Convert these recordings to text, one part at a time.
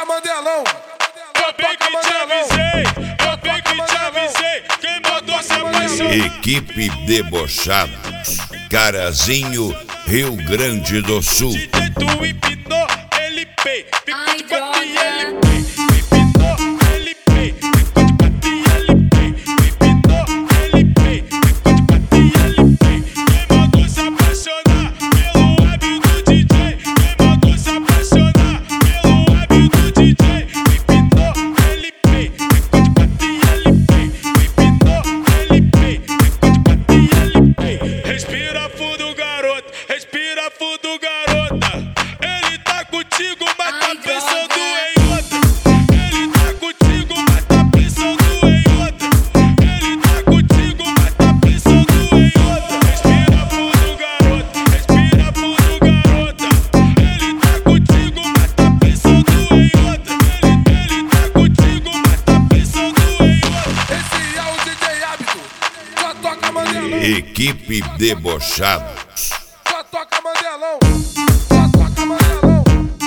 toca Mandelão. Eu bem que te avisei, eu bem que te avisei. Quem mandou se apaixonar? Equipe Debochados, Carazinho, Rio Grande do Sul. DJ tu empinou, ele pei. Ficou de quatro e ele droga. pei. Empinou, ele pei. Ficou de quatro e ele pei. Empinou, ele pei. Ficou de quatro e ele pei. Quem mandou se apaixonar pelo hábito do DJ? Quem mandou se apaixonar pelo hábito do DJ? Empinou, ele pei. Ficou de quatro e ele pei. Empinou, ele pei. Ficou de quatro e ele pei. Respira fundo, garoto. Respira fundo, garota. Ele tá contigo, mas tá pensando em outra. Ele tá contigo, mas tá pensando em outra. Ele tá contigo, mas tá pensando em outra. Respira fundo, garota. Respira fundo, garota. Ele tá contigo, mas tá pensando em outra. Ele tá contigo, mas tá pensando em outra. Esse é o DJ Hábito. Só toca Mandelão. Equipe Debochados. Só toca Mandelão. Só toca Mandelão.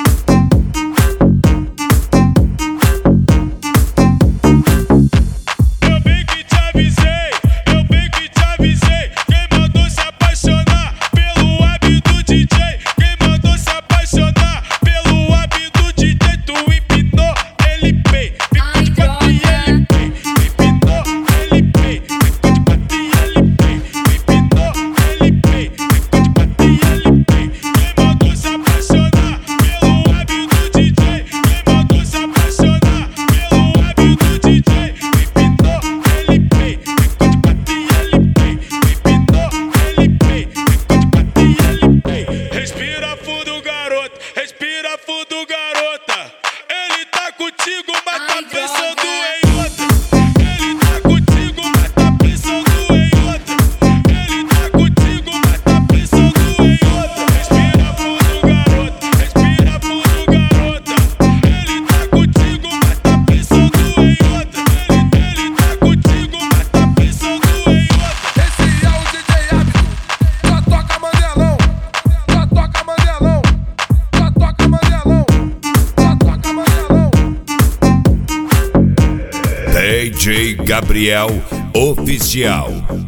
Eu bem que te avisei, eu bem que te avisei. Quem mandou se apaixonar pelo hábito do DJ? Quem mandou se apaixonar pelo hábito do DJ? Tu empinou, ele pei. Ficou de quatro e ele pei. Empinou, ele pei. Ficou de quatro e ele pei. Empinou, ele pei. Ficou de quatro e ele pei. Quem mandou se apaixonar pelo hábito do DJ? Quem mandou se apaixonar pelo hábito do DJ? Empinou, ele pei. Ficou de quatro e ele pei. Empinou, ele pei. Ficou de quatro e ele pei. Respira fundo, garoto. Respira fundo, garota. Ele tá contigo, mas tá pensando em outra. Ele tá contigo, mas tá pensando em outra. Ele tá contigo, mas tá pensando em outra. Respira fundo, garoto. Respira fundo, garota. Ele tá contigo, mas tá pensando em outra. Ele tá contigo, mas tá pensando em outra. Esse é o DJ Hábito. Só toca Mandelão. Só toca Mandelão. Só toca Mandelão. Só toca Mandelão. DJ Gabriel Oficial.